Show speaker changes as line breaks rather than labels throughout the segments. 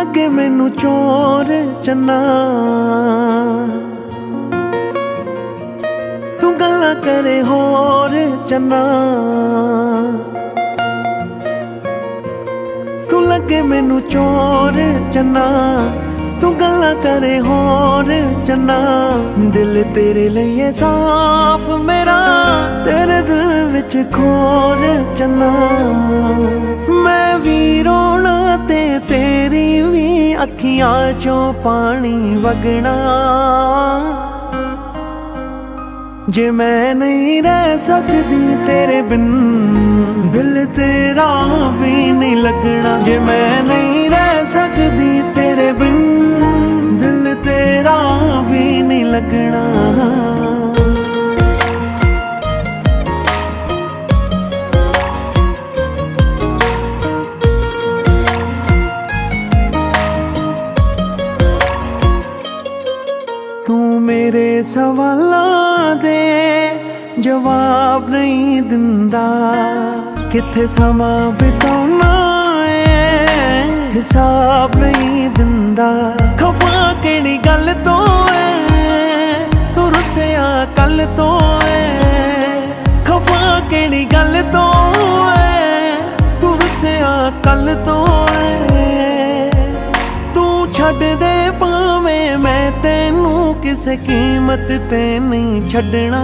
लगे मैनू चोर चन्ना, तू गल्लां करे होर चन्ना। तू लगे मैनू चोर चन्ना, तू गल्लां करे होर चन्ना। दिल तेरे लिए साफ मेरा, तेरे दिल विच खोर चन्ना। मैं भी रोना ते तेरी भी अखियां चों पानी वगना। जे मैं नहीं रह सकदी तेरे बिन, दिल तेरा भी नहीं लगना। जे मैं नहीं रह सकदी तेरे बिन, दिल तेरा भी नहीं लगना। तू मेरे सवालां दे जवाब नहीं दिंदा, किथे समा बिताउना है हिसाब नहीं दिंदा। खफा केड़ी गल तो है, तू रुसिया कल तो है। खफा केड़ी गल तो है, तू रुसिया कल तो है। तू छड्ड दे भावें मैं तेनू किसे कीमत ते नहीं छड्डना।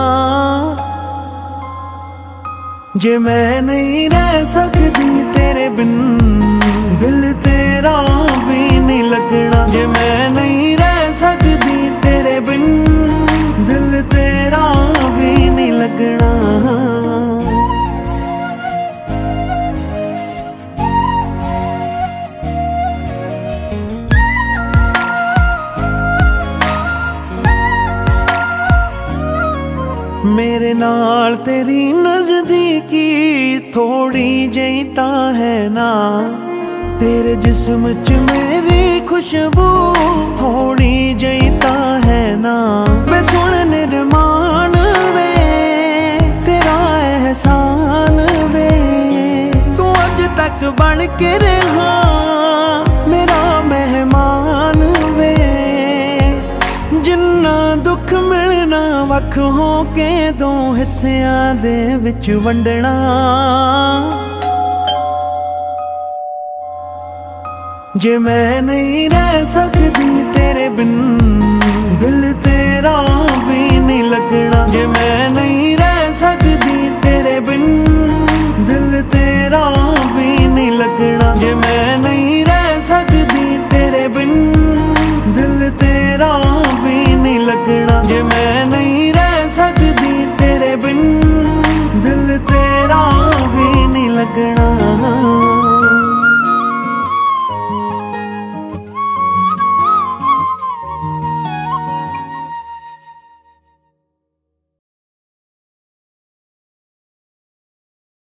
जे मैं नहीं रह सकदी तेरे बिन, दिल तेरा भी नहीं लगना। जे मैं नहीं रह सकदी तेरे बिन, दिल तेरा भी नहीं लगना। मेरे नाल तेरी नजदीकी थोड़ी जही ता है ना, तेरे जिस्म च मेरी खुशबू थोड़ी जही ता है ना। मैं सुन निर्माण वे तेरा एहसान वे, तू अज तक बन के रहा मेरा मेहमान वे। जिन्ना दुख मिलना वख हो के दो हिस्सियां दे विच वंडना। जे मैं नहीं रह सकदी तेरे बिन, दिल तेरा भी